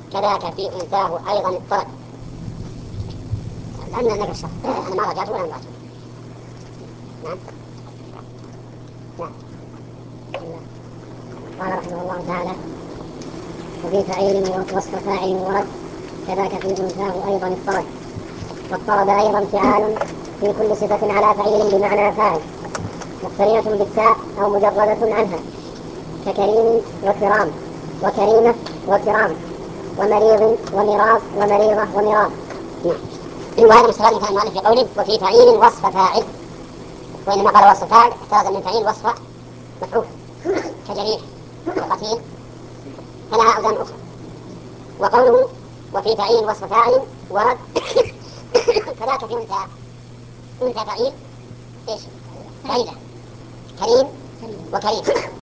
كذاك في أنثاه أيضا اضطرد. لأن النبي الشرط أنا ما رجعت ولا رجعت. نعم. نعم. قال رحمه الله تعالى: وفي فعيل وصف فاعل ورد كذاك في أنثاه أيضا اضطرد. واضطرد أيضا فعال في كل صفة على فعيل بمعنى فاعل مقترنة بالتاء أو مجردة عنها، ككريم وكرام وكريمة وكرام ومريض ومراض ومريضة ومراض. وهذا مستفاد من المؤلف في قوله: وفي فعيل وصف فاعل، وإنما قال وصف فاعل احترز من فعيل وصف مفعول كجريح وقتيل، فلها أوزان أخرى. وقوله وفي فعيل وصف فاعل ورد كذاك في أنثى فعيل إيش؟ فعيلة كريم وكريم